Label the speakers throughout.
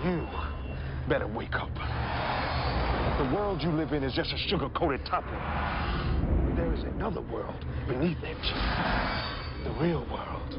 Speaker 1: You better wake up. The world you live in is just a sugar-coated topping. There is another world beneath it. The real world.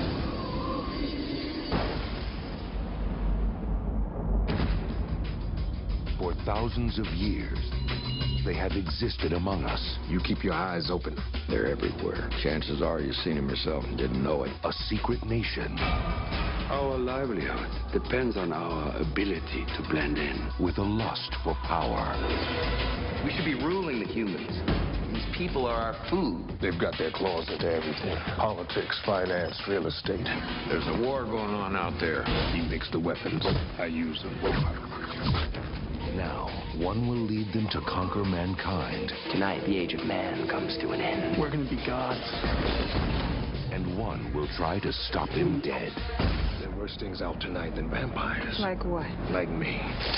Speaker 2: For thousands of years, they have existed among us.
Speaker 3: You keep your eyes open. They're everywhere. Chances are you've seen them yourself and didn't know it.
Speaker 2: A secret nation.
Speaker 3: Our livelihood depends on our ability to blend in.
Speaker 2: With a lust for power.
Speaker 4: We should be ruling the humans. These people are our food.
Speaker 1: They've got their claws into everything. Politics, finance, real estate.
Speaker 3: There's a war going on out there. He makes the weapons. I use them.
Speaker 2: Now, one will lead them to conquer mankind.
Speaker 4: Tonight, the age of man comes to an end.
Speaker 1: We're gonna be gods.
Speaker 2: And one will try to stop him dead.
Speaker 1: There are worse things out tonight than vampires.
Speaker 5: Like what?
Speaker 1: Like me.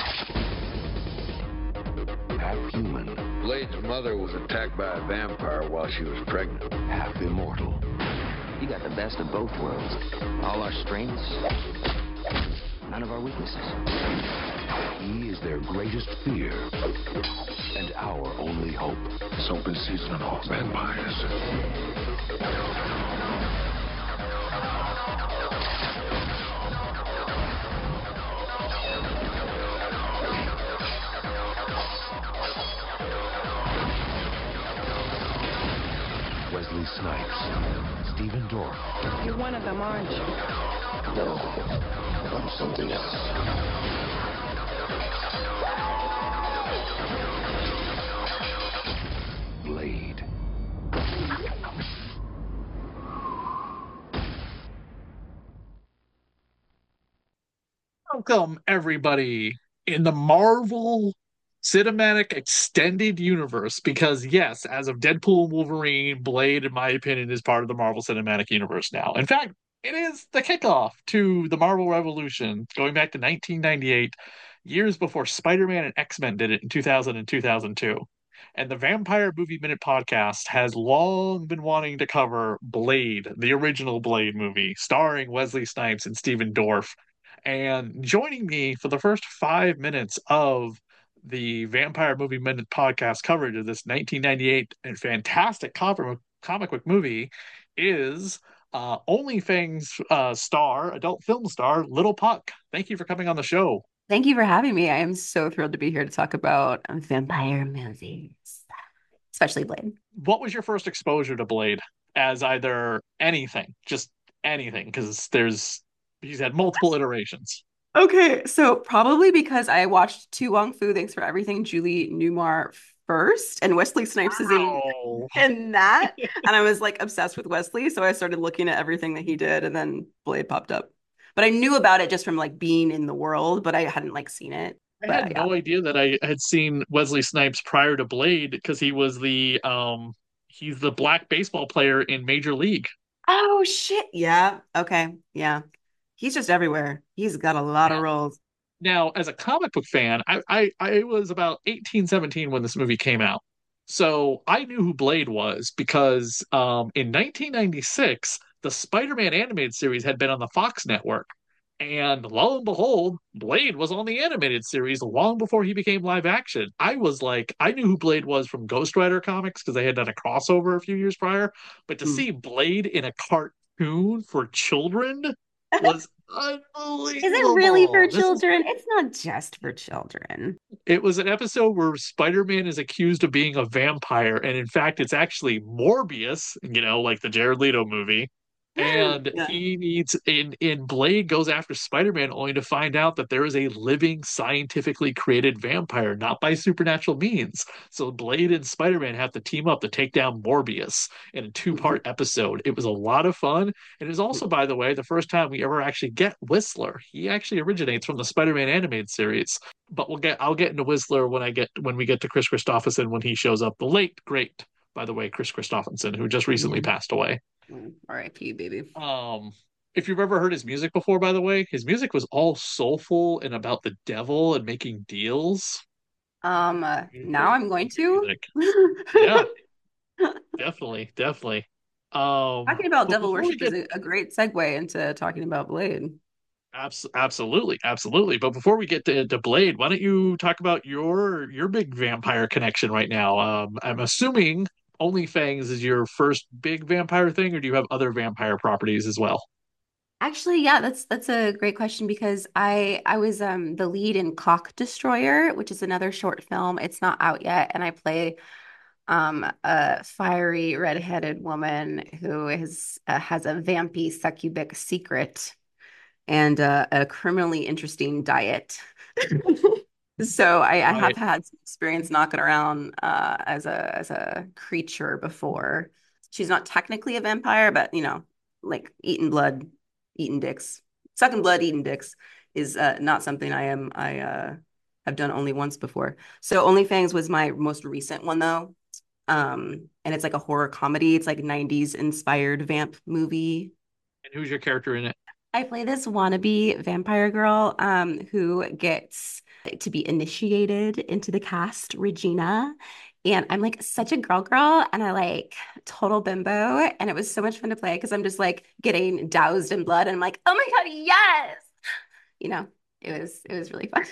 Speaker 2: Half human.
Speaker 3: Blade's mother was attacked by a vampire while she was pregnant.
Speaker 2: Half immortal.
Speaker 4: You got the best of both worlds. All our strengths, none of our weaknesses.
Speaker 2: He is their greatest fear and our only hope.
Speaker 1: It's open season on all vampires.
Speaker 2: Wesley Snipes, Stephen Dorff.
Speaker 5: You're one of them, aren't you?
Speaker 3: No, I'm something else.
Speaker 2: Blade.
Speaker 6: Welcome, everybody, in the Marvel Cinematic Extended Universe. Because, yes, as of Deadpool and Wolverine, Blade, in my opinion, is part of the Marvel Cinematic Universe now. In fact, it is the kickoff to the Marvel Revolution, going back to 1998, years before Spider-Man and X-Men did it in 2000 and 2002. And the Vampire Movie Minute podcast has long been wanting to cover Blade, the original Blade movie, starring Wesley Snipes and Stephen Dorff. And joining me for the first 5 minutes of the Vampire Movie Minute podcast coverage of this 1998 and fantastic comic book movie is OnlyFans star, adult film star, Little Puck. Thank you for coming on the show.
Speaker 7: Thank you for having me. I am so thrilled to be here to talk about vampire movies, especially Blade.
Speaker 6: What was your first exposure to Blade as either anything, just anything? Because he's had multiple iterations.
Speaker 7: Okay, so probably because I watched To Wong Fu, Thanks for Everything, Julie Newmar first, and Wesley Snipes is in that, and I was like obsessed with Wesley, so I started looking at everything that he did, and then Blade popped up. But I knew about it just from like being in the world, but I hadn't like seen it.
Speaker 6: I had no idea that I had seen Wesley Snipes prior to Blade, because he was he's the black baseball player in Major League.
Speaker 7: Oh shit. Yeah. Okay. Yeah. He's just everywhere. He's got a lot of roles.
Speaker 6: Now, as a comic book fan, I was about 18, 17 when this movie came out. So I knew who Blade was because in 1996, the Spider-Man animated series had been on the Fox network. And lo and behold, Blade was on the animated series long before he became live action. I knew who Blade was from Ghost Rider comics because they had done a crossover a few years prior. But to see Blade in a cartoon for children was unbelievable.
Speaker 7: Is it really for children? It's not just for children.
Speaker 6: It was an episode where Spider-Man is accused of being a vampire, and in fact, it's actually Morbius, like the Jared Leto movie. And he needs in Blade goes after Spider-Man only to find out that there is a living, scientifically created vampire, not by supernatural means. So Blade and Spider-Man have to team up to take down Morbius in a two-part episode. It was a lot of fun. And it is also, by the way, the first time we ever actually get Whistler. He actually originates from the Spider-Man animated series. But I'll get into Whistler when we get to Chris Christopherson when he shows up. The late, great, by the way, Chris Christopherson, who just recently passed away.
Speaker 7: R.I.P. baby.
Speaker 6: If you've ever heard his music before, by the way, his music was all soulful and about the devil and making deals.
Speaker 7: Now I'm going to.
Speaker 6: Yeah, definitely.
Speaker 7: Talking about devil worship is a great segue into talking about Blade.
Speaker 6: Absolutely, absolutely. But before we get to Blade, why don't you talk about your big vampire connection right now? I'm assuming OnlyFangs is your first big vampire thing, or do you have other vampire properties as well?
Speaker 7: Actually, yeah, that's a great question because I was the lead in Cock Destroyer, which is another short film. It's not out yet, and I play a fiery redheaded woman who is has a vampy succubic secret and a criminally interesting diet. So I have
Speaker 6: Right.
Speaker 7: had some experience knocking around as a creature before. She's not technically a vampire, but like eating blood, eating dicks, sucking blood, eating dicks is not something I have done only once before. So OnlyFangs was my most recent one though. And it's like a horror comedy. It's like 90s inspired vamp movie.
Speaker 6: And who's your character in it?
Speaker 7: I play this wannabe vampire girl who gets to be initiated into the cast, Regina. And I'm like such a girl and I like total bimbo. And it was so much fun to play because I'm just like getting doused in blood and I'm like, oh my God, yes. You know, it was really fun.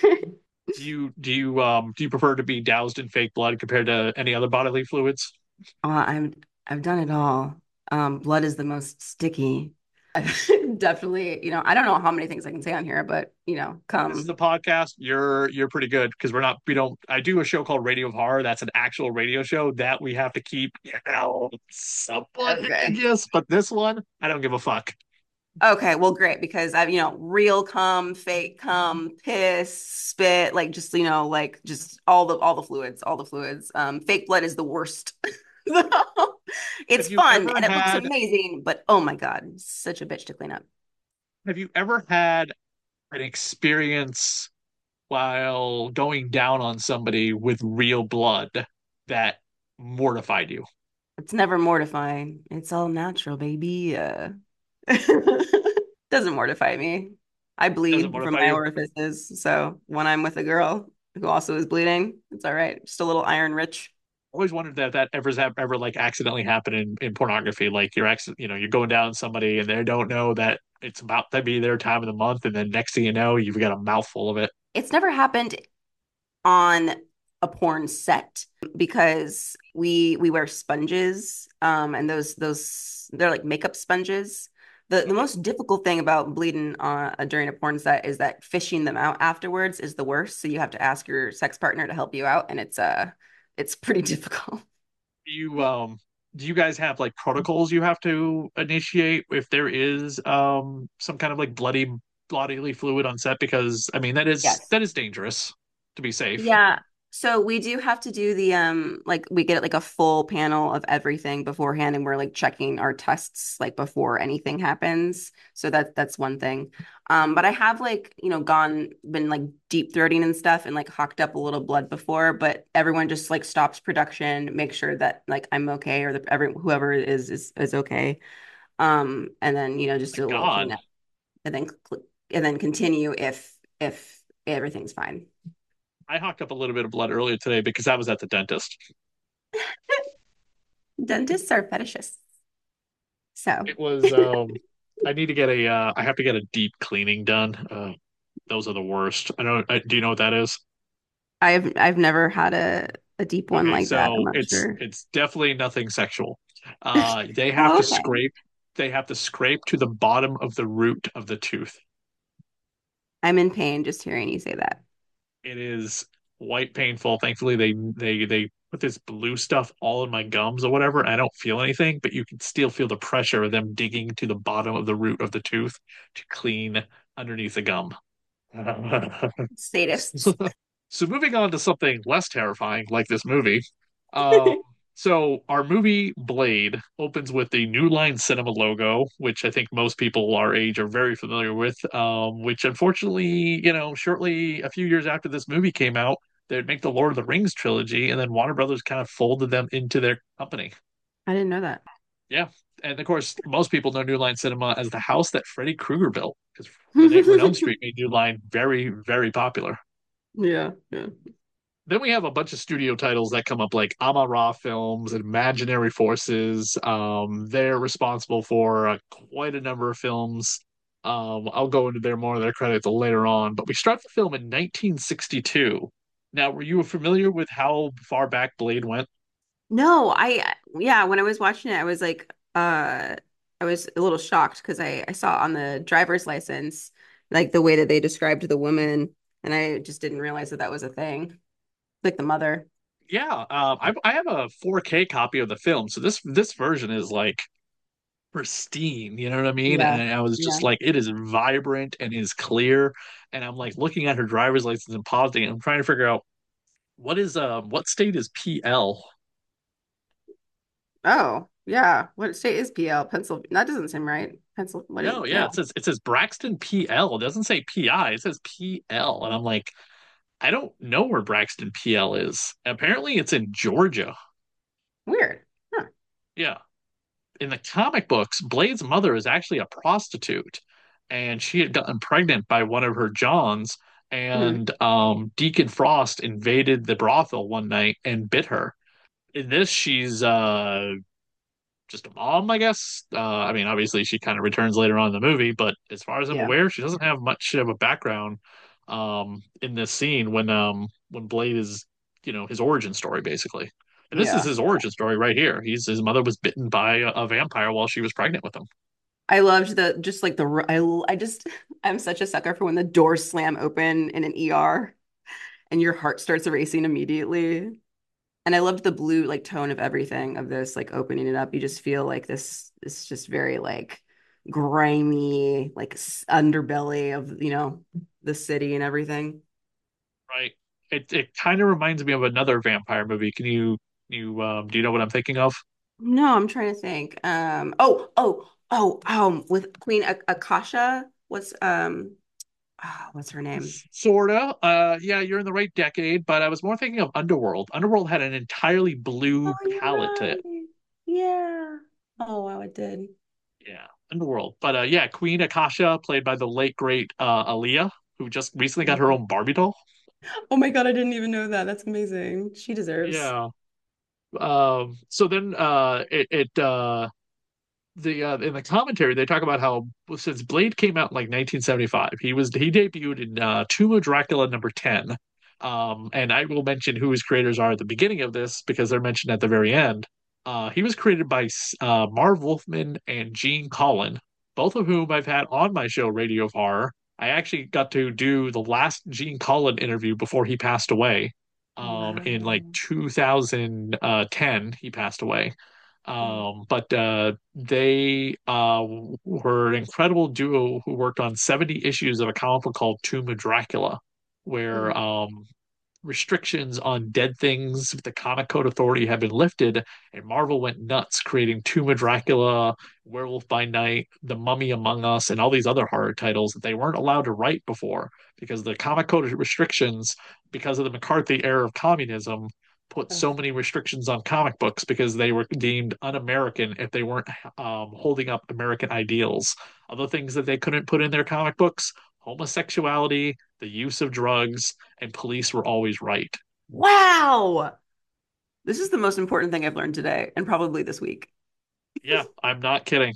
Speaker 6: Do you prefer to be doused in fake blood compared to any other bodily fluids?
Speaker 7: I've done it all. Blood is the most sticky. Definitely, I don't know how many things I can say on here, but
Speaker 6: This is
Speaker 7: come.
Speaker 6: a podcast. You're pretty good because we don't. I do a show called Radio of Horror. That's an actual radio show that we have to keep, somewhat
Speaker 7: Okay.
Speaker 6: religious. But this one, I don't give a fuck.
Speaker 7: Okay, well, great because I've, real cum, fake cum, piss, spit, like just, like just all the fluids, all the fluids. Fake blood is the worst. It's
Speaker 6: Have you
Speaker 7: fun
Speaker 6: ever
Speaker 7: and it looks
Speaker 6: had
Speaker 7: amazing, but oh my God, such a bitch to clean up.
Speaker 6: Have you ever had an experience while going down on somebody with real blood that mortified you?
Speaker 7: It's never mortifying. It's all natural, baby. Doesn't mortify me. I
Speaker 6: Doesn't
Speaker 7: bleed from
Speaker 6: mortify
Speaker 7: my
Speaker 6: you?
Speaker 7: orifices, so when I'm with a girl who also is bleeding, it's all right. Just a little iron rich.
Speaker 6: Always wondered that ever like accidentally happened in pornography. Like you're going down on somebody and they don't know that it's about to be their time of the month, and then next thing you know, you've got a mouthful of it.
Speaker 7: It's never happened on a porn set because we wear sponges and those they're like makeup sponges. The
Speaker 6: Okay.
Speaker 7: most difficult thing about bleeding during a porn set is that fishing them out afterwards is the worst. So you have to ask your sex partner to help you out, and it's pretty difficult.
Speaker 6: Do you guys have like protocols you have to initiate if there is some kind of like bodily fluid on set? Because I mean
Speaker 7: Yes.
Speaker 6: that is dangerous to be safe.
Speaker 7: Yeah. So we do have to do the like we get like a full panel of everything beforehand and we're like checking our tests like before anything happens. So that's one thing. But I have like, been like deep throating and stuff and like hocked up a little blood before, but everyone just like stops production, make sure that like I'm okay or whoever is okay. And then, just
Speaker 6: My
Speaker 7: do a little
Speaker 6: God.
Speaker 7: cleanup and then continue if everything's fine.
Speaker 6: I hocked up a little bit of blood earlier today because I was at the dentist.
Speaker 7: Dentists are fetishists. So
Speaker 6: It was I need to get I have to get a deep cleaning done. Those are the worst. Do you know what that is?
Speaker 7: I've never had a deep one
Speaker 6: Okay,
Speaker 7: like that. I'm
Speaker 6: so
Speaker 7: not sure.
Speaker 6: it's definitely nothing sexual. They have
Speaker 7: Oh,
Speaker 6: to
Speaker 7: okay.
Speaker 6: scrape to the bottom of the root of the tooth.
Speaker 7: I'm in pain just hearing you say that.
Speaker 6: It is quite painful. Thankfully, they put this blue stuff all in my gums or whatever. I don't feel anything, but you can still feel the pressure of them digging to the bottom of the root of the tooth to clean underneath the gum.
Speaker 7: Sadists.
Speaker 6: So moving on to something less terrifying, like this movie. Um, so our movie Blade opens with the New Line Cinema logo, which I think most people our age are very familiar with. Which unfortunately, shortly a few years after this movie came out, they'd make the Lord of the Rings trilogy, and then Warner Brothers kind of folded them into their company.
Speaker 7: I didn't know that.
Speaker 6: Yeah. And of course, most people know New Line Cinema as the house that Freddy Krueger built, because the Nightmare on Elm Street made New Line very, very popular.
Speaker 7: Yeah, yeah.
Speaker 6: Then we have a bunch of studio titles that come up like Amara Films, Imaginary Forces. They're responsible for quite a number of films. I'll go into their more of their credits later on, but we start the film in 1962. Now, were you familiar with how far back Blade went?
Speaker 7: No, yeah, when I was watching it, I was like, I was a little shocked because I saw on the driver's license like the way that they described the woman, and I just didn't realize that that was a thing, like the mother.
Speaker 6: Yeah, I have a 4K copy of the film, so this version is like pristine, you know what I mean?
Speaker 7: Yeah.
Speaker 6: And I was
Speaker 7: Yeah.
Speaker 6: just like, it is vibrant and is clear. And I'm like looking at her driver's license and pausing, and I'm trying to figure out what state is PL?
Speaker 7: Oh, yeah. What state is PL? Pennsylvania. That doesn't seem right. Pencil. What is
Speaker 6: No, yeah,
Speaker 7: no?
Speaker 6: it says Braxton PL. It doesn't say PI, it says PL. And I'm like, I don't know where Braxton PL is. Apparently it's in Georgia.
Speaker 7: Weird. Huh.
Speaker 6: Yeah. In the comic books, Blade's mother is actually a prostitute, and she had gotten pregnant by one of her Johns,
Speaker 7: Mhm.
Speaker 6: and Deacon Frost invaded the brothel one night and bit her. In this, she's just a mom, I guess. I mean, obviously, she kind of returns later on in the movie, but as far as I'm
Speaker 7: Yeah.
Speaker 6: aware, she doesn't have much of a background in this scene when Blade is, his origin story basically. And this is
Speaker 7: Yeah.
Speaker 6: his origin story right here. His mother was bitten by a vampire while she was pregnant with him.
Speaker 7: I loved the just like the I just I'm such a sucker for when the doors slam open in an ER and your heart starts racing immediately. And I loved the blue like tone of everything of this, like opening it up. You just feel like this is just very like grimy, like underbelly of, the city and everything.
Speaker 6: Right. It kind of reminds me of another vampire movie. Do you know what I'm thinking of?
Speaker 7: No, I'm trying to think. With Queen Akasha, what's her name?
Speaker 6: Sorta. Yeah, you're in the right decade, but I was more thinking of Underworld. Underworld had an entirely
Speaker 7: Oh,
Speaker 6: blue
Speaker 7: you're
Speaker 6: palette to it.
Speaker 7: right. Yeah. Oh, wow, it did.
Speaker 6: Yeah, Underworld. But yeah, Queen Akasha, played by the late great Aaliyah, who just recently got her own Barbie doll.
Speaker 7: Oh my God, I didn't even know that. That's amazing. She deserves.
Speaker 6: Yeah. So then the in the commentary they talk about how since Blade came out in like 1975, he debuted in Tomb of Dracula number 10. And I will mention who his creators are at the beginning of this because they're mentioned at the very end. He was created by Marv Wolfman and Gene Colan, both of whom I've had on my show Radio of Horror. I actually got to do the last Gene Colan interview before he passed away. In like
Speaker 7: Wow.
Speaker 6: 2010, he passed away. But they were an incredible duo who worked on 70 issues of a comic book called Tomb of Dracula, where
Speaker 7: Mm.
Speaker 6: restrictions on dead things with the Comic Code Authority had been lifted, and Marvel went nuts creating Tomb of Dracula, Werewolf by Night, The Mummy Among Us, and all these other horror titles that they weren't allowed to write before because the Comic Code restrictions, because of the McCarthy era of communism, put so
Speaker 7: Ugh.
Speaker 6: many restrictions on comic books because they were deemed un-American if they weren't holding up American ideals. Other things that they couldn't put in their comic books: homosexuality, the use of drugs, and police were always right.
Speaker 7: Wow. This is the most important thing I've learned today and probably this week.
Speaker 6: Yeah, I'm not kidding.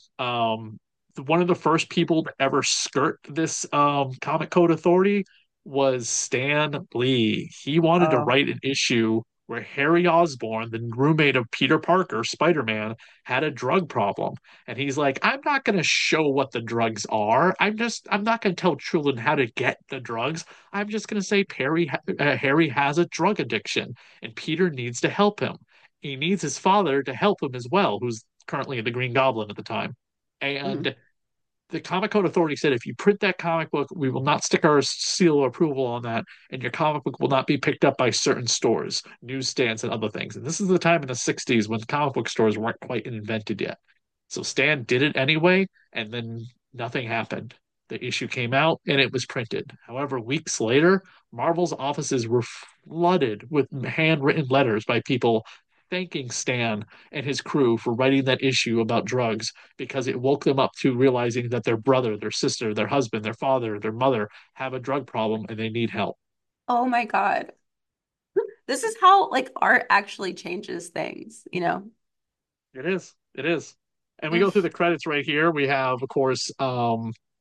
Speaker 6: One of the first people to ever skirt this Comic Code Authority was Stan Lee. He wanted to
Speaker 7: Oh,
Speaker 6: write an issue where Harry Osborn, the roommate of Peter Parker, Spider-Man, had a drug problem. And he's like, I'm not going to show what the drugs are. I'm not going to tell children how to get the drugs. I'm just going to say Harry has a drug addiction and Peter needs to help him. He needs his father to help him as well, who's currently the Green Goblin at the time.
Speaker 7: mm.
Speaker 6: And the Comic Code Authority said if you print that comic book, we will not stick our seal of approval on that, and your comic book will not be picked up by certain stores, newsstands, and other things. And this is the time in the 60s when comic book stores weren't quite invented yet. So Stan did it anyway, and then nothing happened. The issue came out and it was printed. However, weeks later, Marvel's offices were flooded with handwritten letters by people thanking Stan and his crew for writing that issue about drugs because it woke them up to realizing that their brother, their sister, their husband, their father, their mother have a drug problem and they need help.
Speaker 7: Oh my God. This is how like art actually changes things.
Speaker 6: It is. It is. And we go through
Speaker 7: Ugh.
Speaker 6: the credits right here. We have, of course,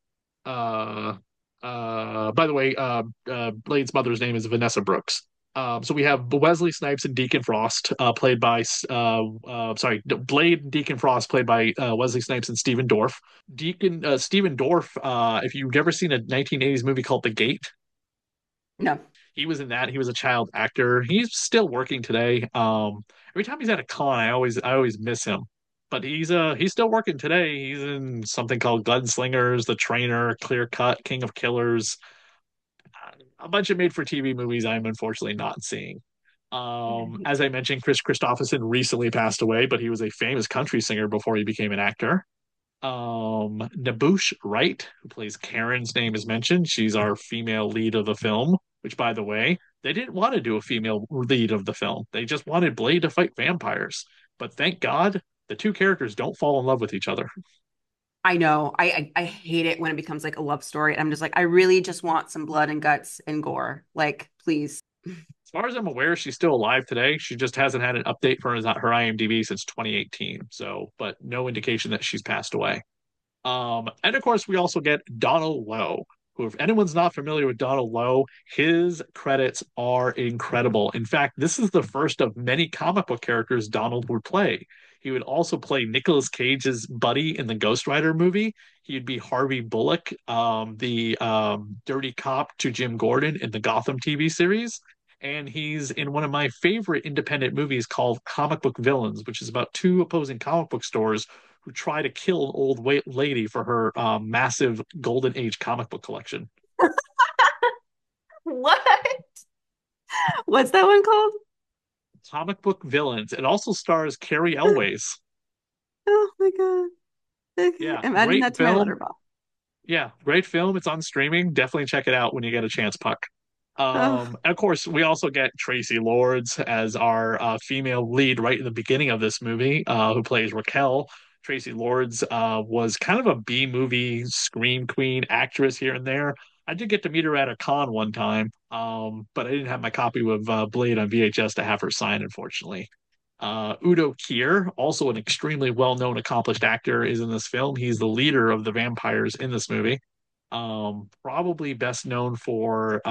Speaker 6: Uh, by the way, Blade's mother's name is Vanessa Brooks. So we have Wesley Snipes and Deacon Frost, played by, sorry, Blade and Deacon Frost, played by Wesley Snipes and Stephen Dorff. Stephen Dorff, if you've ever seen a 1980s movie called The Gate,
Speaker 7: No.
Speaker 6: he was in that. He was a child actor. He's still working today. Every time he's at a con, I always miss him. But he's still working today. He's in something called Gunslingers, The Trainer, Clear Cut, King of Killers, a bunch of made-for-TV movies I'm unfortunately not seeing. As I mentioned, Chris Christopherson recently passed away, but he was a famous country singer before he became an actor. Nabush Wright, who plays Karen's name is mentioned. She's our female lead of the film, which, by the way, they didn't want to do a female lead of the film. They just wanted Blade to fight vampires. But thank God the two characters don't fall in love with each other.
Speaker 7: I know. I hate it when it becomes like a love story. I'm just like, I really just want some blood and guts and gore. Like, please.
Speaker 6: As far as I'm aware, she's still alive today. She just hasn't had an update for her IMDb since 2018. So, but no indication that she's passed away. And of course, we also get Donald Lowe, who, if anyone's not familiar with Donald Lowe, his credits are incredible. In fact, this is the first of many comic book characters Donald would play. He would also play Nicolas Cage's buddy in the Ghost Rider movie. He'd be Harvey Bullock, the dirty cop to Jim Gordon in the Gotham TV series. And he's in one of my favorite independent movies called Comic Book Villains, which is about two opposing comic book stores who try to kill an old lady for her massive golden age comic book collection.
Speaker 7: What? What's that one called?
Speaker 6: Comic Book Villains. It also stars Carrie Elways.
Speaker 7: Oh my God. Okay.
Speaker 6: Yeah,
Speaker 7: I'm adding
Speaker 6: great
Speaker 7: that to my
Speaker 6: film.
Speaker 7: letterbox.
Speaker 6: Yeah, great film. It's on streaming. Definitely check it out when you get a chance, Puck.
Speaker 7: Oh,
Speaker 6: And of course, we also get Tracy Lords as our female lead right in the beginning of this movie, who plays Raquel. Tracy Lords was kind of a B movie scream queen actress here and there. I did get to meet her at a con one time, but I didn't have my copy of Blade on VHS to have her sign, unfortunately. Udo Kier, also an extremely well-known, accomplished actor, is in this film. He's the leader of the vampires in this movie. Probably best known for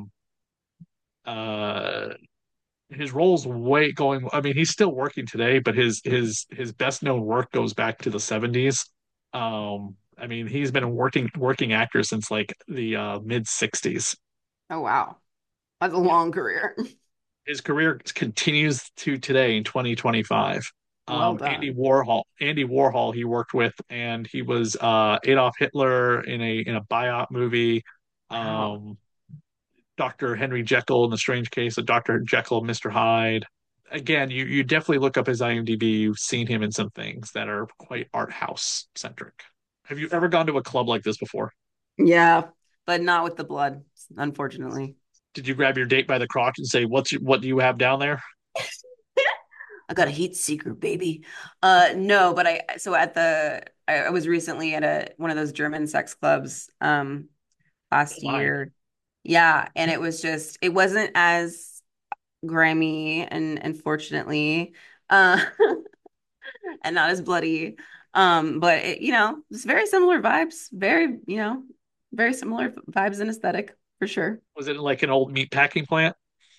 Speaker 6: uh, his roles way going. I mean, he's still working today, but his best known work goes back to the 70s. I mean, he's been a working actor since like the mid 60s.
Speaker 7: oh wow. That's a long career.
Speaker 6: His career continues to today in 2025.
Speaker 7: Well
Speaker 6: Andy
Speaker 7: done.
Speaker 6: Warhol, he worked with, and he was Adolf Hitler in a biop movie.
Speaker 7: Wow.
Speaker 6: Um, Dr. Henry Jekyll in The Strange Case of Dr. Jekyll and Mr. Hyde. Again, you definitely look up his IMDb. You've seen him in some things that are quite art house centric. Have you ever gone to a club like this before?
Speaker 7: Yeah, but not with the blood, unfortunately.
Speaker 6: Did you grab your date by the crotch and say, what do you have down there?"
Speaker 7: I got a heat seeker, baby. No, but I was recently at a one of those German sex clubs
Speaker 6: Oh
Speaker 7: last
Speaker 6: my.
Speaker 7: year. Yeah, and it wasn't as grimy and fortunately and not as bloody. But it's very similar vibes, very similar vibes and aesthetic for sure.
Speaker 6: Was it like an old meat packing plant?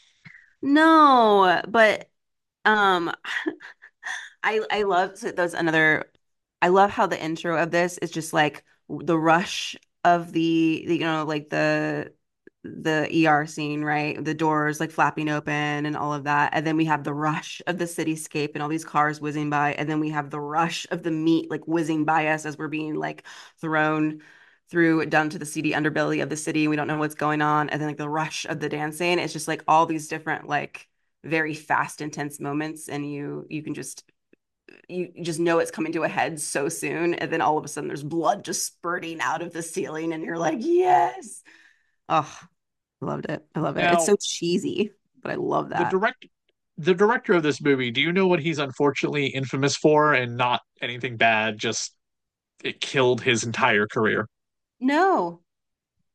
Speaker 7: No, but um I love so there's another I love how the intro of this is just like the rush of like the ER scene, right? The doors like flapping open and all of that. And then we have the rush of the cityscape and all these cars whizzing by. And then we have the rush of the meat like whizzing by us as we're being like thrown through down to the seedy underbelly of the city. We don't know what's going on. And then like the rush of the dancing. It's just like all these different like very fast, intense moments. And you just know it's coming to a head so soon. And then all of a sudden there's blood just spurting out of the ceiling. And you're like, yes. Oh, I loved it. I love it. It's
Speaker 6: Now,
Speaker 7: so cheesy, but I love
Speaker 6: the
Speaker 7: that.
Speaker 6: direct the director of this movie, do you know what he's unfortunately infamous for, and not anything bad, just it killed his entire career?
Speaker 7: No.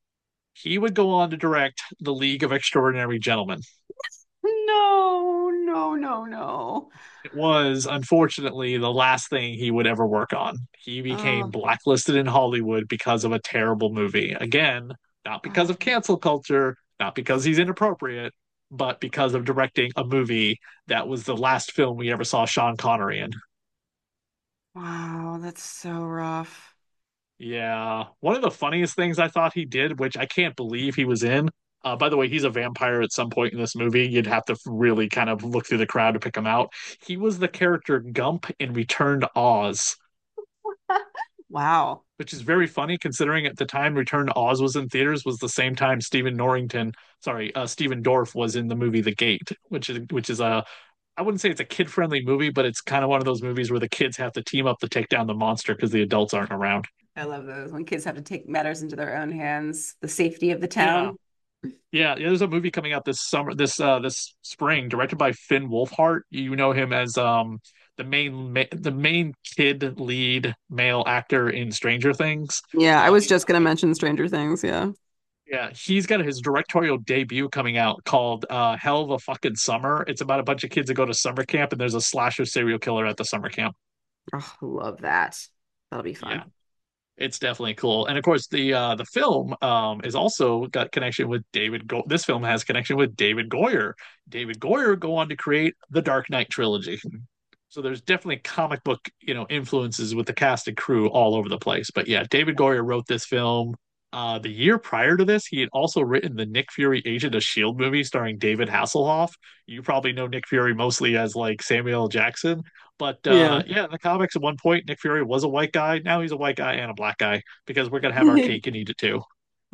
Speaker 6: He would go on to direct The League of Extraordinary Gentlemen.
Speaker 7: No, no, no, no.
Speaker 6: It was unfortunately the last thing he would ever work on. He became
Speaker 7: Oh,
Speaker 6: blacklisted in Hollywood because of a terrible movie. Again, not because
Speaker 7: oh,
Speaker 6: of cancel culture, not because he's inappropriate, but because of directing a movie that was the last film we ever saw Sean Connery in.
Speaker 7: wow, that's so rough.
Speaker 6: Yeah. One of the funniest things I thought he did, which I can't believe he was in. By the way, he's a vampire at some point in this movie. You'd have to really kind of look through the crowd to pick him out. He was the character Gump in Return to Oz,
Speaker 7: Wow.
Speaker 6: which is very funny considering at the time Return to Oz was in theaters was the same time Stephen Dorff was in the movie The Gate, which is a I wouldn't say it's a kid-friendly movie, but it's kind of one of those movies where the kids have to team up to take down the monster because the adults aren't around.
Speaker 7: I love those when kids have to take matters into their own hands, the safety of the
Speaker 6: Yeah.
Speaker 7: town.
Speaker 6: Yeah, there's a movie coming out this summer, this spring, directed by Finn Wolfhard. You know him as the main kid lead male actor in Stranger Things.
Speaker 7: Yeah, I was
Speaker 6: He's
Speaker 7: just gonna mention Stranger Things. Yeah.
Speaker 6: Yeah, he's got his directorial debut coming out called Hell of a Fucking Summer. It's about a bunch of kids that go to summer camp and there's a slasher serial killer at the summer camp.
Speaker 7: Oh, love that. That'll be
Speaker 6: Yeah.
Speaker 7: fun.
Speaker 6: It's definitely cool. And of course the film is also got connection with this film has connection with David Goyer. David Goyer go on to create the Dark Knight trilogy. So there's definitely comic book, influences with the cast and crew all over the place. But yeah, David Goyer wrote this film. The year prior to this, he had also written the Nick Fury Agent of Shield movie starring David Hasselhoff. You probably know Nick Fury mostly as like Samuel L. Jackson, but
Speaker 7: Yeah.
Speaker 6: yeah, in the comics at one point, Nick Fury was a white guy. Now he's a white guy and a black guy because we're gonna have our cake and eat it too.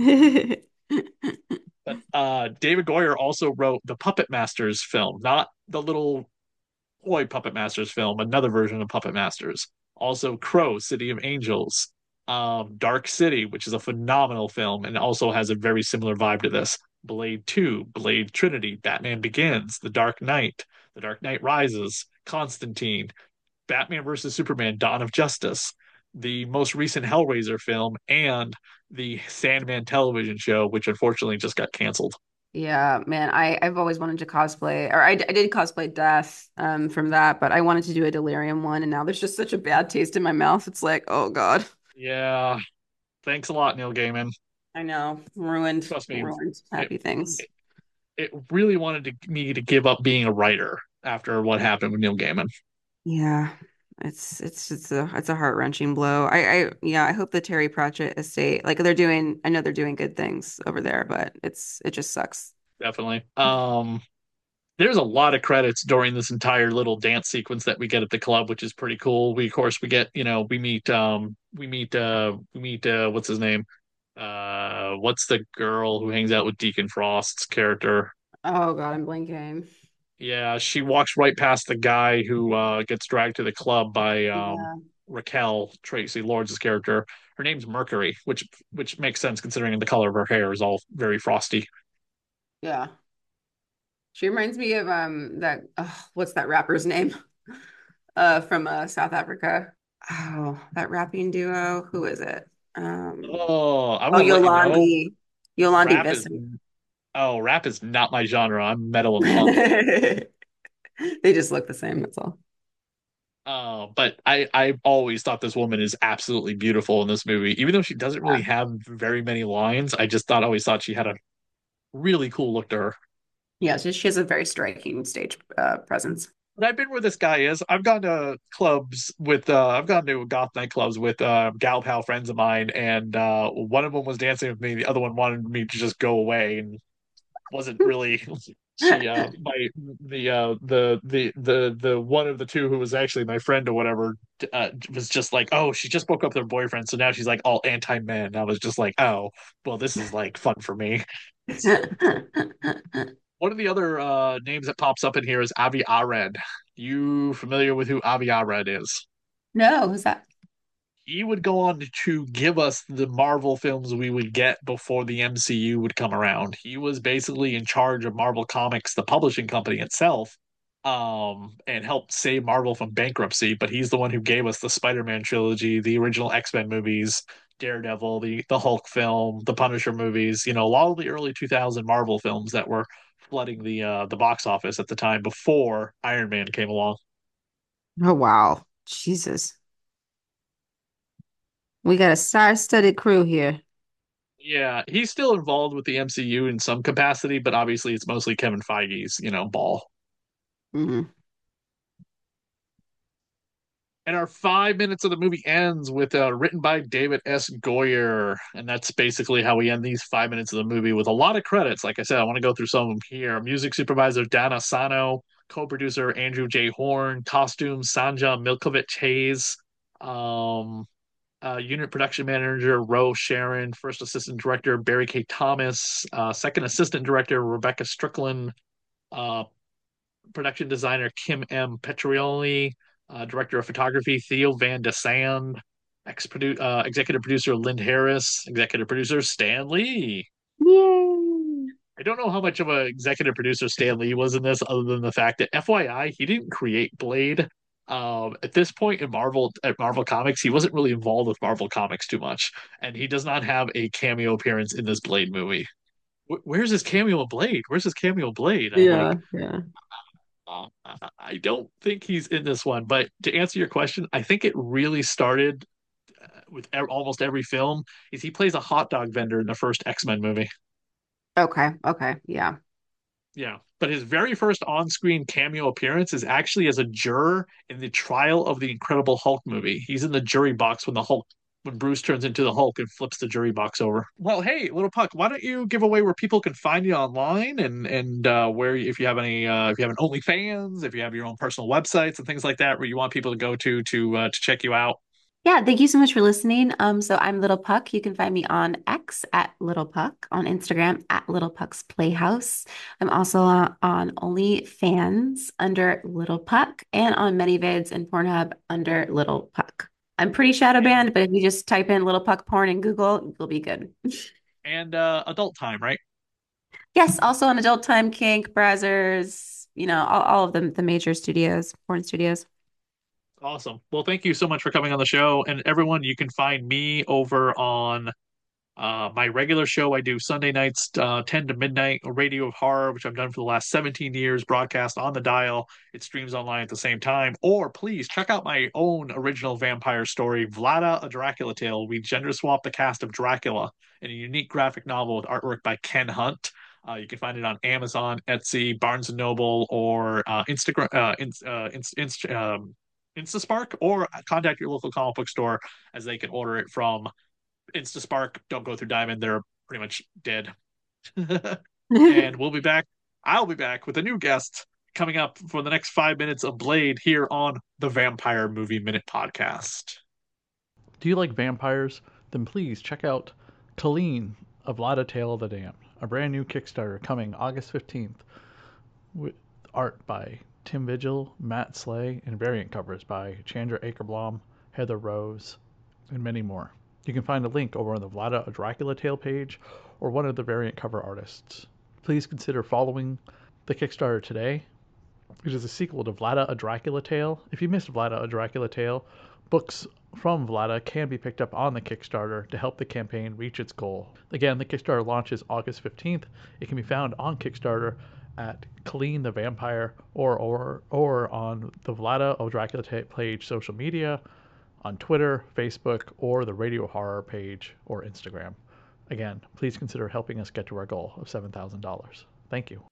Speaker 6: But David Goyer also wrote the Puppet Masters film, not the little toy Puppet Masters film, another version of Puppet Masters. Also, Crow, City of Angels, Dark City, which is a phenomenal film and also has a very similar vibe to this. Blade 2, Blade Trinity, Batman Begins, The Dark Knight Rises, Constantine, Batman versus Superman, Dawn of Justice, the most recent Hellraiser film, and the Sandman television show, which unfortunately just got canceled.
Speaker 7: Yeah, man, I've always wanted to cosplay, or I did cosplay Death from that, but I wanted to do a Delirium one, and now there's just such a bad taste in my mouth. It's like, oh God,
Speaker 6: Yeah, thanks a lot, Neil Gaiman.
Speaker 7: I know, ruined,
Speaker 6: Trust me,
Speaker 7: ruined
Speaker 6: it,
Speaker 7: happy things.
Speaker 6: it really wanted me to give up being a writer after what happened with Neil Gaiman.
Speaker 7: Yeah, it's a heart-wrenching blow. Yeah, I hope the Terry Pratchett estate, like I know they're doing good things over there, but it just sucks.
Speaker 6: Definitely. There's a lot of credits during this entire little dance sequence that we get at the club, which is pretty cool. We of course we get, we meet what's his name? What's the girl who hangs out with Deacon Frost's character?
Speaker 7: Oh God, I'm blanking.
Speaker 6: Yeah, she walks right past the guy who gets dragged to the club by
Speaker 7: Yeah,
Speaker 6: Raquel, Tracy Lords' character. Her name's Mercury, which makes sense considering the color of her hair is all very frosty.
Speaker 7: yeah. She reminds me of that what's that rapper's name? From South Africa. Oh, that rapping duo. Who is it?
Speaker 6: Oh, I'm
Speaker 7: Oh,
Speaker 6: gonna let you know.
Speaker 7: Yolandi
Speaker 6: Rap is
Speaker 7: Visson.
Speaker 6: rap is not my genre. I'm metal and punk.
Speaker 7: They just look the same, that's all.
Speaker 6: But I always thought this woman is absolutely beautiful in this movie, even though she doesn't
Speaker 7: Yeah.
Speaker 6: really have very many lines. I just always thought she had a really cool look to her.
Speaker 7: Yeah, she has a very striking stage presence.
Speaker 6: But I've been where this guy is. I've gone to goth nightclubs with gal pal friends of mine, and one of them was dancing with me. The other one wanted me to just go away and wasn't really. She my the one of the two who was actually my friend or whatever was just like, oh, she just broke up with her boyfriend, so now she's like all anti-men. I was just like, oh, well, this is like fun for me. One of the other names that pops up in here is Avi Arad. You familiar with who Avi Arad is?
Speaker 7: No, who's that?
Speaker 6: He would go on to give us the Marvel films we would get before the MCU would come around. He was basically in charge of Marvel Comics, the publishing company itself, and helped save Marvel from bankruptcy. But he's the one who gave us the Spider-Man trilogy, the original X-Men movies, Daredevil, the Hulk film, the Punisher movies. A lot of the early 2000 Marvel films that were flooding the box office at the time before Iron Man came along.
Speaker 5: Oh wow. Jesus. We got a star-studded crew here.
Speaker 6: Yeah, he's still involved with the MCU in some capacity, but obviously it's mostly Kevin Feige's, ball.
Speaker 5: Hmm.
Speaker 6: And our 5 minutes of the movie ends with written by David S. Goyer. And that's basically how we end these 5 minutes of the movie with a lot of credits. Like I said, I want to go through some of them here. Music supervisor Dana Sano, co-producer Andrew J. Horn, costume Sanja Milkovich Hayes, unit production manager Ro Sharon, first assistant director Barry K. Thomas, second assistant director Rebecca Strickland, uh, production designer Kim M. Petrioli, director of photography Theo Van de Sand, executive producer Lynn Harris, executive producer Stan Lee.
Speaker 5: Yay.
Speaker 6: I don't know how much of an executive producer Stan Lee was in this, other than the fact that FYI, he didn't create Blade. At this point in Marvel Comics, he wasn't really involved with Marvel Comics too much, and he does not have a cameo appearance in this Blade movie. Where's his cameo Blade? Where's his cameo Blade? I'm
Speaker 5: Yeah,
Speaker 6: like,
Speaker 5: yeah.
Speaker 6: I don't think he's in this one. But to answer your question, I think it really started with almost every film. Is he plays a hot dog vendor in the first X-Men movie?
Speaker 5: Okay, okay, yeah.
Speaker 6: Yeah, but his very first on-screen cameo appearance is actually as a juror in the Trial of the Incredible Hulk movie. He's in the jury box when Bruce turns into the Hulk and flips the jury box over. Well, hey, Little Puck, why don't you give away where people can find you online and where if you have if you have an OnlyFans, if you have your own personal websites and things like that where you want people to go to check you out.
Speaker 5: Yeah, thank you so much for listening. So I'm Little Puck. You can find me on X at Little Puck, on Instagram at Little Puck's Playhouse. I'm also on OnlyFans under Little Puck and on ManyVids and Pornhub under Little Puck. I'm pretty shadow banned, but if you just type in Little Puck porn in Google, you'll be good.
Speaker 6: And Adult Time, right?
Speaker 5: Yes, also on Adult Time, Kink, Brazzers, all of the major studios, porn studios.
Speaker 6: Awesome. Well, thank you so much for coming on the show. And everyone, you can find me over on my regular show. I do Sunday nights, 10 to midnight, a Radio of Horror, which I've done for the last 17 years, broadcast on the dial. It streams online at the same time. Or please check out my own original vampire story, Vlada, a Dracula Tale. We gender swapped the cast of Dracula in a unique graphic novel with artwork by Ken Hunt. You can find it on Amazon, Etsy, Barnes and Noble, or Instagram, Instaspark, or contact your local comic book store as they can order it from Instaspark. Don't go through Diamond; they're pretty much dead. And we'll be back. I'll be back with a new guest coming up for the next 5 minutes of Blade here on the Vampire Movie Minute Podcast. Do you like vampires? Then please check out Colleen of Vlada Tale of the Damned, a brand new Kickstarter coming August 15th with art by Tim Vigil, Matt Slay, and variant covers by Chandra Akerblom, Heather Rose, and many more. You can find a link over on the Vlada, a Dracula Tale page or one of the variant cover artists. Please consider following the Kickstarter today. It is a sequel to Vlada, a Dracula Tale. If you missed Vlada, a Dracula Tale, books from Vlada can be picked up on the Kickstarter to help the campaign reach its goal. Again, the Kickstarter launches August 15th. It can be found on Kickstarter at Colleen the Vampire or on the Vlada of Dracula page social media, on Twitter, Facebook, or the Radio Horror page or Instagram. Again, please consider helping us get to our goal of $7,000. Thank you.